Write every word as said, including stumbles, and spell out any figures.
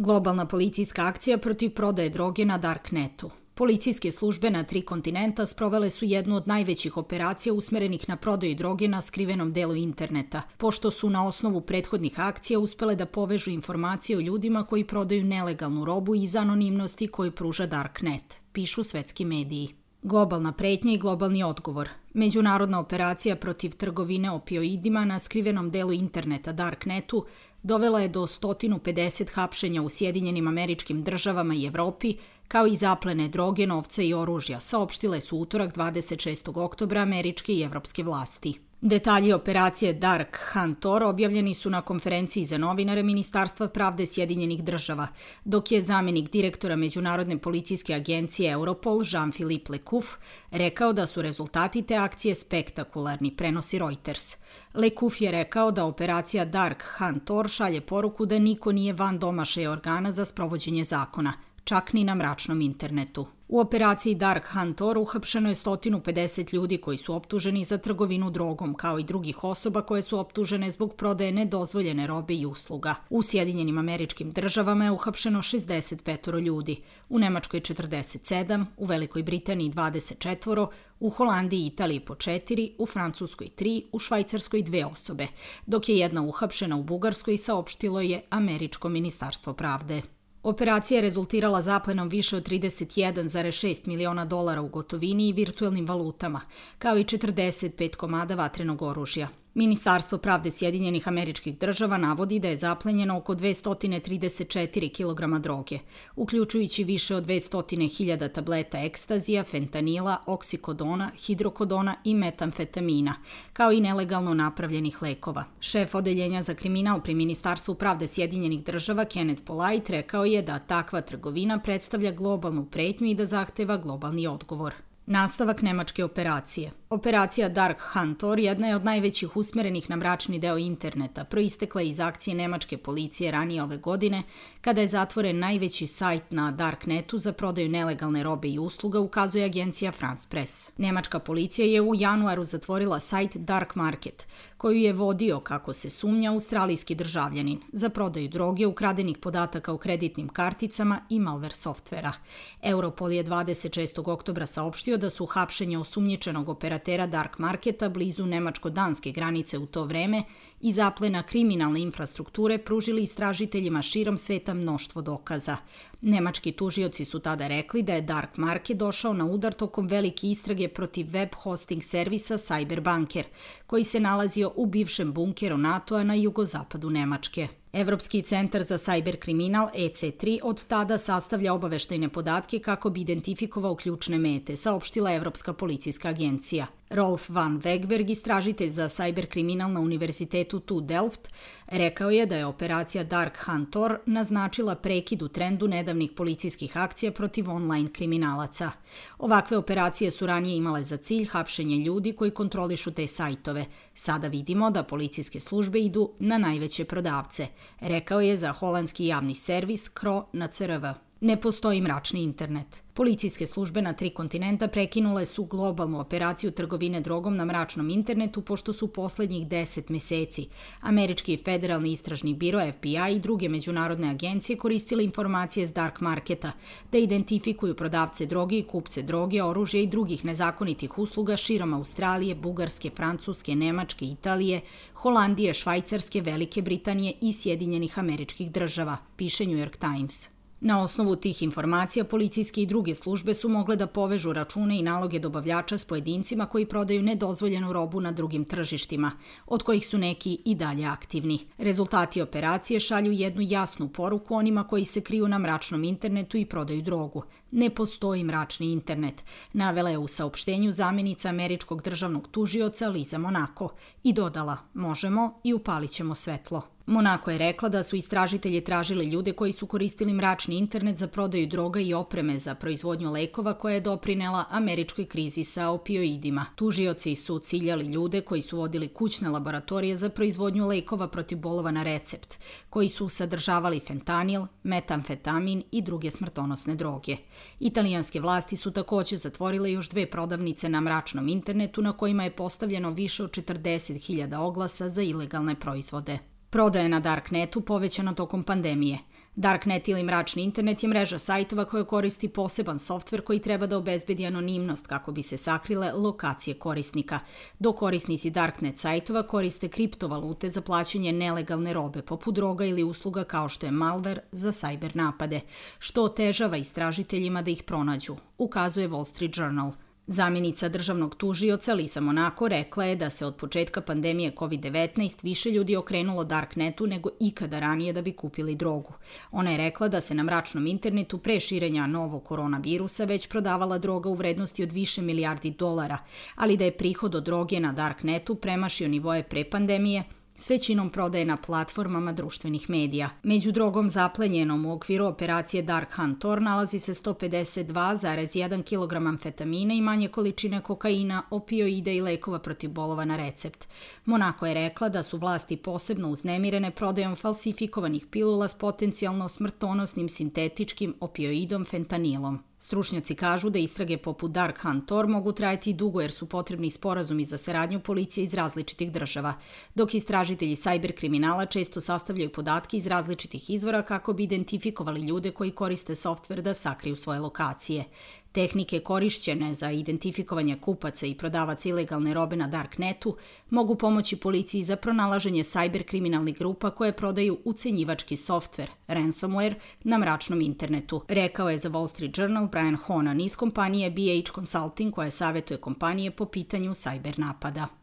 Globalna policijska akcija protiv prodaje droge na Darknetu. Policijske službe na tri kontinenta sprovele su jednu od najvećih operacija usmerenih na prodaju droge na skrivenom delu interneta, pošto su na osnovu prethodnih akcija uspele da povežu informacije o ljudima koji prodaju nelegalnu robu iz anonimnosti koju pruža Darknet, pišu svetski mediji. Globalna pretnja i globalni odgovor. Međunarodna operacija protiv trgovine opioidima na skrivenom delu interneta Darknetu dovela je do sto pedeset hapšenja u Sjedinjenim Američkim Državama i Evropi, kao i zaplene droge, novca i oružja, saopštile su utorak dvadeset šestog oktobra američke i evropske vlasti. Detalji operacije Dark Hunter objavljeni su na konferenciji za novinare Ministarstva pravde Sjedinjenih Država, dok je zamenik direktora Međunarodne policijske agencije Europol Jean-Philippe Lecouff rekao da su rezultati te akcije spektakularni, prenosi Reuters. Lecouff je rekao da operacija Dark Hunter šalje poruku da niko nije van domašaja organa za sprovođenje zakona, čak ni na mračnom internetu. U operaciji Dark Hunter uhapšeno je sto pedeset ljudi koji su optuženi za trgovinu drogom, kao i drugih osoba koje su optužene zbog prodaje nedozvoljene robe i usluga. U Sjedinjenim Američkim Državama je uhapšeno šezdeset pet ljudi, u Nemačkoj četrdeset sedam, u Velikoj Britaniji dvadeset četiri, u Holandiji i Italiji po četiri, u Francuskoj tri, u Švajcarskoj dve osobe, dok je jedna uhapšena u Bugarskoj, saopštilo je Američko ministarstvo pravde. Operacija je rezultirala zaplenom više od trideset jedan zarez šest miliona dolara u gotovini i virtuelnim valutama, kao i četrdeset pet komada vatrenog oružja. Ministarstvo pravde Sjedinjenih Američkih Država navodi da je zaplenjeno oko dvesta trideset četiri kilograma droge, uključujući više od dvesta hiljada tableta ekstazija, fentanila, oksikodona, hidrokodona i metamfetamina, kao i nelegalno napravljenih lekova. Šef odeljenja za kriminal pri Ministarstvu pravde Sjedinjenih Država Kenneth Polite rekao je da takva trgovina predstavlja globalnu pretnju i da zahteva globalni odgovor. Nastavak nemačke operacije. Operacija Dark Hunter jedna je od najvećih usmerenih na mračni deo interneta, proistekla iz akcije nemačke policije ranije ove godine, kada je zatvoren najveći sajt na Darknetu za prodaju nelegalne robe i usluga, ukazuje agencija France Press. Nemačka policija je u januaru zatvorila sajt Dark Market, koju je vodio, kako se sumnja, australijski državljanin, za prodaju droge, ukradenih podataka o kreditnim karticama i malware softvera. Europol je dvadeset šestog oktobra saopštio da su hapšenja osumnjičenog operatera Dark Marketa blizu nemačko-danske granice u to vreme i zaplena kriminalne infrastrukture pružili istražiteljima širom sveta mnoštvo dokaza. Nemački tužioci su tada rekli da je Dark Market došao na udar tokom velike istrage protiv web hosting servisa Cyberbanker, koji se nalazio u bivšem bunkeru NATO-a na jugozapadu Nemačke. Evropski centar za sajber kriminal E C tri od tada sastavlja obaveštajne podatke kako bi identifikovao ključne mete, saopštila Evropska policijska agencija. Rolf van Wegberg, istražitelj za sajber kriminal na Univerzitetu T U Delft, rekao je da je operacija Dark Hunter naznačila prekid u trendu nedavnih policijskih akcija protiv online kriminalaca. Ovakve operacije su ranije imale za cilj hapšenje ljudi koji kontrolišu te sajtove. Sada vidimo da policijske službe idu na najveće prodavce, rekao je za holandski javni servis K R O na C R V. Ne postoji mračni internet. Policijske službe na tri kontinenta prekinule su globalnu operaciju trgovine drogom na mračnom internetu pošto su poslednjih deset meseci Američki federalni istražni biro F B I i druge međunarodne agencije koristile informacije s Dark Marketa da identifikuju prodavce droge i kupce droge, oružja i drugih nezakonitih usluga širom Australije, Bugarske, Francuske, Nemačke, Italije, Holandije, Švajcarske, Velike Britanije i Sjedinjenih Američkih Država, piše New York Times. Na osnovu tih informacija policijske i druge službe su mogle da povežu račune i naloge dobavljača s pojedincima koji prodaju nedozvoljenu robu na drugim tržištima, od kojih su neki i dalje aktivni. Rezultati operacije šalju jednu jasnu poruku onima koji se kriju na mračnom internetu i prodaju drogu. Ne postoji mračni internet, navela je u saopštenju zamenica američkog državnog tužioca Liza Monaco i dodala: možemo i upalit ćemo svetlo. Monaco je rekla da su istražitelji tražili ljude koji su koristili mračni internet za prodaju droga i opreme za proizvodnju lekova koja je doprinela američkoj krizi sa opioidima. Tužioci su ciljali ljude koji su vodili kućne laboratorije za proizvodnju lekova protiv bolova na recept, koji su sadržavali fentanil, metamfetamin i druge smrtonosne droge. Italijanske vlasti su takođe zatvorile još dve prodavnice na mračnom internetu na kojima je postavljeno više od četrdeset hiljada oglasa za ilegalne proizvode. Prodaja na Darknetu povećana tokom pandemije. Darknet ili mračni internet je mreža sajtova koja koristi poseban softver koji treba da obezbedi anonimnost kako bi se sakrile lokacije korisnika. Dok korisnici Darknet sajtova koriste kriptovalute za plaćanje nelegalne robe poput droga ili usluga kao što je malware za sajber napade, što otežava istražiteljima da ih pronađu, ukazuje Wall Street Journal. Zamjenica državnog tužioca Lisa Monaco rekla je da se od početka pandemije kovid devetnaest više ljudi okrenulo Darknetu nego ikada ranije da bi kupili drogu. Ona je rekla da se na mračnom internetu pre širenja novog koronavirusa već prodavala droga u vrednosti od više milijardi dolara, ali da je prihod od droge na Darknetu premašio nivoje pre pandemije, s većinom prodaje na platformama društvenih medija. Među drogom zaplenjenom u okviru operacije Dark Hunt Tor nalazi se sto pedeset dva zarez jedan kilogram amfetamina i manje količine kokaina, opioida i lekova protiv bolova na recept. Monaco je rekla da su vlasti posebno uznemirene prodajom falsifikovanih pilula s potencijalno smrtonosnim sintetičkim opioidom fentanilom. Stručnjaci kažu da istrage poput Dark Hunt Tor mogu trajati dugo jer su potrebni sporazumi za saradnju policije iz različitih država, dok istražitelji sajber kriminala često sastavljaju podatke iz različitih izvora kako bi identifikovali ljude koji koriste softver da sakriju svoje lokacije. Tehnike korišćene za identifikovanje kupaca i prodavaca ilegalne robe na Darknetu mogu pomoći policiji za pronalaženje sajber kriminalnih grupa koje prodaju ucenjivački softver, ransomware, na mračnom internetu, rekao je za Wall Street Journal Brian Honan iz kompanije B H Consulting koja savetuje kompanije po pitanju sajber napada.